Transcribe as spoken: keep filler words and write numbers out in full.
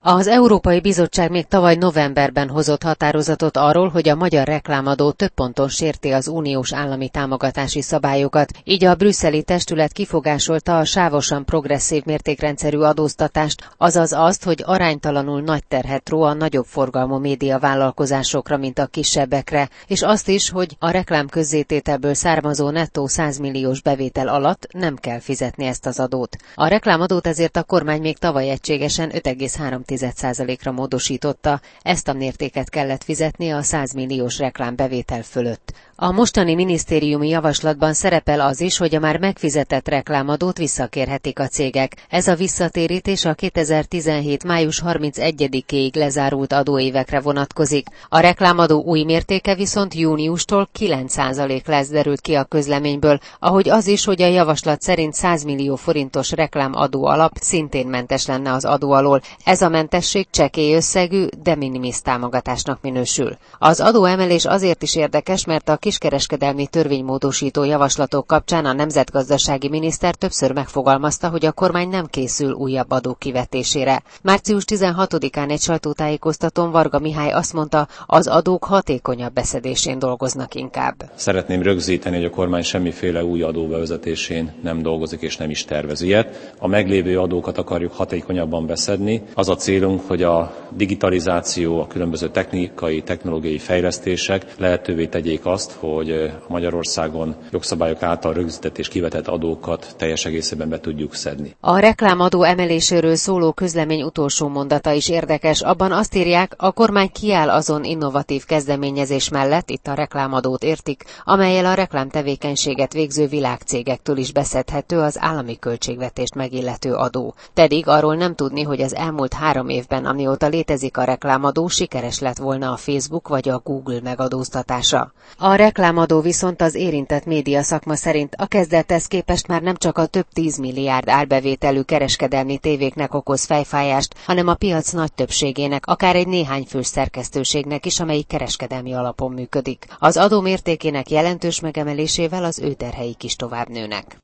Az Európai Bizottság még tavaly novemberben hozott határozatot arról, hogy a magyar reklámadó több ponton sérti az uniós állami támogatási szabályokat, így a brüsszeli testület kifogásolta a sávosan progresszív mértékrendszerű adóztatást, azaz azt, hogy aránytalanul nagy terhet ró a nagyobb forgalmú médiavállalkozásokra, mint a kisebbekre, és azt is, hogy a reklám közzétételből származó nettó száz milliós bevétel alatt nem kell fizetni ezt az adót. A reklámadót ezért a kormány még tavaly egységesen öt egész három százalékra módosította, ezt a mértéket kellett fizetni a száz milliós reklámbevétel fölött. A mostani minisztériumi javaslatban szerepel az is, hogy a már megfizetett reklámadót visszakérhetik a cégek. Ez a visszatérítés a kétezer-tizenhét május harmincegyedikéig lezárult adóévekre vonatkozik. A reklámadó új mértéke viszont júniustól kilenc százalék lesz, derült ki a közleményből, ahogy az is, hogy a javaslat szerint száz millió forintos reklámadó alap szintén mentes lenne az adó alól. Ez a mentesség csekély összegű, de minimis támogatásnak minősül. Az adóemelés azért is érdekes, mert a kiskereskedelmi törvénymódosító javaslatok kapcsán a nemzetgazdasági miniszter többször megfogalmazta, hogy a kormány nem készül újabb adók kivetésére. március tizenhatodikán egy sajtótájékoztatón Varga Mihály azt mondta, az adók hatékonyabb beszedésén dolgoznak inkább. Szeretném rögzíteni, hogy a kormány semmiféle új adó bevezetésén nem dolgozik és nem is tervez ilyet. A meglévő adókat akarjuk hatékonyabban beszedni. Az a célunk, hogy a digitalizáció, a különböző technikai, technológiai fejlesztések lehetővé tegyék azt, hogy Magyarországon jogszabályok által rögzített és kivetett adókat teljes egészében be tudjuk szedni. A reklámadó emeléséről szóló közlemény utolsó mondata is érdekes, abban azt írják, a kormány kiáll azon innovatív kezdeményezés mellett, itt a reklámadót értik, amellyel a reklámtevékenységet végző világcégektől is beszedhető az állami költségvetést megillető adó. Pedig arról nem tudni, hogy az elmúlt három évben, amióta létezik a reklámadó, sikeres lett volna a Facebook vagy a Google megadóztatása. A reklámadó viszont az érintett média szakma szerint a kezdethez képest már nem csak a több tíz milliárd árbevételű kereskedelmi tévéknek okoz fejfájást, hanem a piac nagy többségének, akár egy néhány fős szerkesztőségnek is, amelyik kereskedelmi alapon működik. Az adó mértékének jelentős megemelésével az ő terheik is tovább nőnek.